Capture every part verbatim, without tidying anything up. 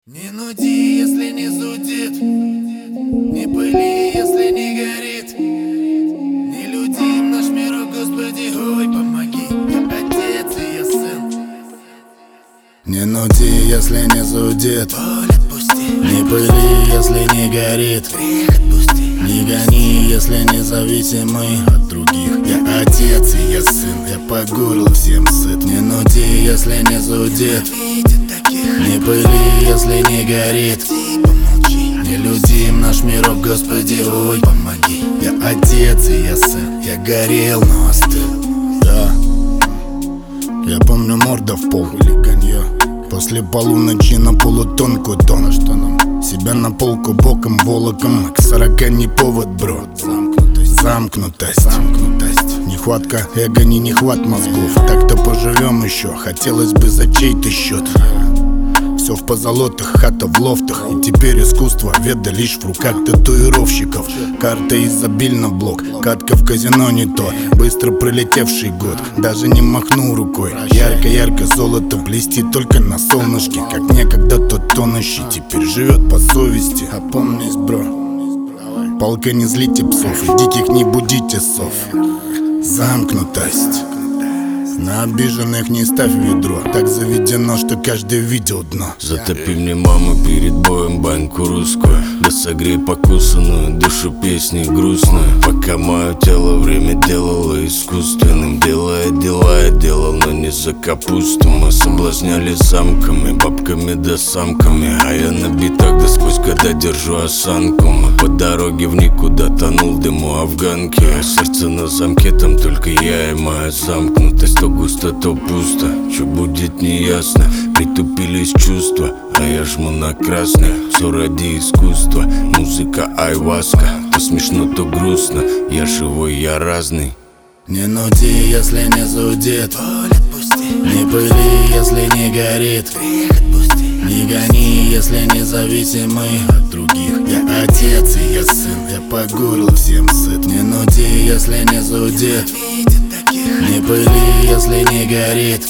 Не нуди, если не зудит, не пыли, если не горит. Не людим наш мирок, Господи, ой, помоги. Я отец и я сын. Не нуди, если не зудит, боль отпусти. Не пыли, если не горит. Грех отпусти. Не гони, если независимый от других. Я отец и я сын, я по горлу всем сыт. Не нуди, если не зудит, не пыли, если не горит. Не людим наш мирок, Господи, ой, помоги. Я отец и я сын, я горел, но остыл. Да, я помню морда в пол или конья. После полуночи на полутонку тон. Что нам? Себя на полку боком волоком. К сорока не повод, бро. Замкнутость, замкнутость, замкнутость. Нехватка эго, не нехват мозгов. Так-то поживем еще, хотелось бы за чей-то счет. Все в позолотах, хата в лофтах. И теперь искусство веда лишь в руках татуировщиков. Карта изобильно блок, катка в казино не то. Быстро пролетевший год, даже не махнул рукой. Ярко-ярко золото блестит только на солнышке. Как некогда тот тонущий теперь живет по совести. Опомнись, бро, палка, не злите псов и диких не будите сов. Замкнутость. На обиженных не ставь ведро. Так заведено, что каждый видел дно. Затопи мне, мама, перед боем баньку русскую. Да согрей покусанную душу песни грустную. Пока мое тело время делало искусственным. Делая дела я делал, но не за капусту. Мы соблазняли самками, бабками да самками. А я на битах да сквозь года держу осанку. Мы по дороге в никуда тонул в дыму афганки. А сердце на замке, там только я и моя замкнутость. То густо, то пусто, что будет неясно. Притупились чувства, а я жму на красное. Все ради искусства, музыка айваска. То смешно, то грустно, я живой, я разный. Не нуди, если не зудит, боль отпусти. Не пыли, если не горит. Грех отпусти. Не гони, если независимый от других. Я отец и я сын, я по горлу всем сыт. Не нуди, если не зудит, не пыли, если не горит.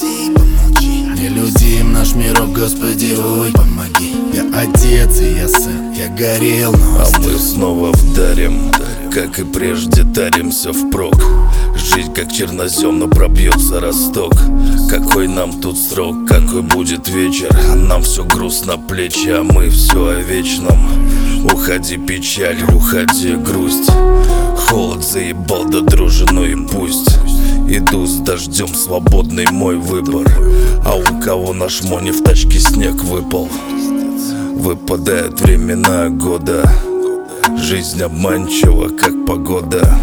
Не людим наш мирок, Господи, ой, помоги. Я отец и я сын, я горел, но остыл. А мы снова вдарим, как и прежде таримся впрок. Жизнь как чернозем, но пробьется росток. Какой нам тут срок, какой будет вечер. Нам все груз на плечи, а мы все о вечном. Уходи печаль, уходи грусть. Холод заебал, да дружи, ну и пусть. Иду с дождем, свободный мой выбор. А у кого на шмоне в тачке снег выпал. Выпадают времена года. Жизнь обманчива, как погода.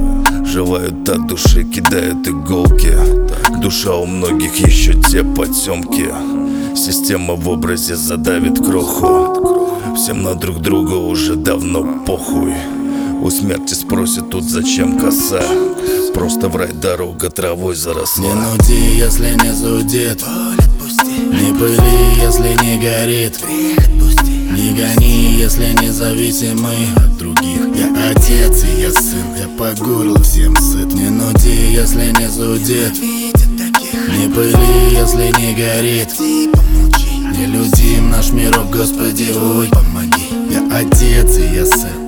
Желают от души, кидают иголки. Душа у многих еще те потемки. Система в образе задавит кроху. Всем на друг друга уже давно похуй. У смерти спросят тут, зачем коса. Просто в рай дорога травой заросла. Не нуди, если не зудит, боль отпусти. Не пыли, если не горит. Грех отпусти. Не гони, если независимый от других. Я отец и я сын, я по горлу всем сыт. Не нуди, если не зудит, не пыли, если не горит. Не людим наш мирок, Господи, ой, помоги. Я отец и я сын.